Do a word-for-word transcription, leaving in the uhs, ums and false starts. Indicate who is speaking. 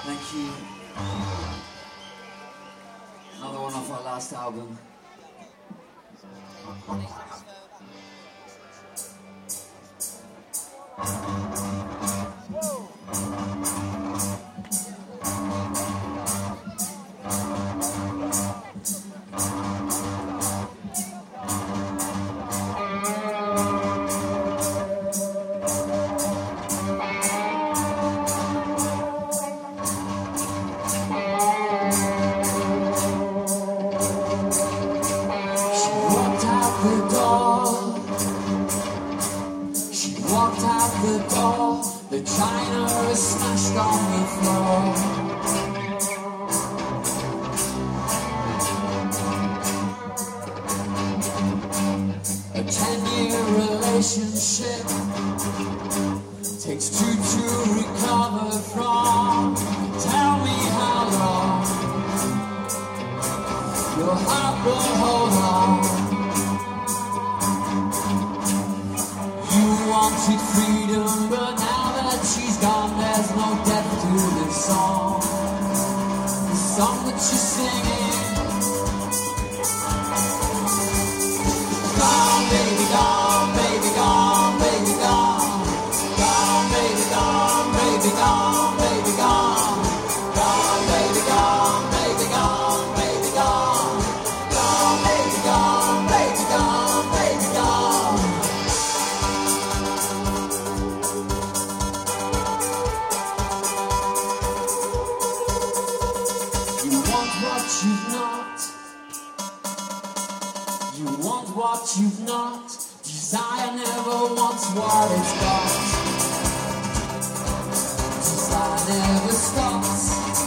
Speaker 1: Thank you. Another one off our last album.
Speaker 2: The china is smashed on the floor. A ten-year relationship takes two to recover from. Tell me how long your heart will hold on. You wanted freedom, but now that she's gone, there's no depth to this song. The song that you're singing. Gone, baby, gone, baby, gone, baby, gone. Gone, baby, gone, baby, gone, baby, gone. Gone, baby, gone, baby, gone, baby, gone. Gone, baby, gone, baby, gone, baby, gone. You've not, you want what you've not. Desire never wants what it's got. Desire never stops.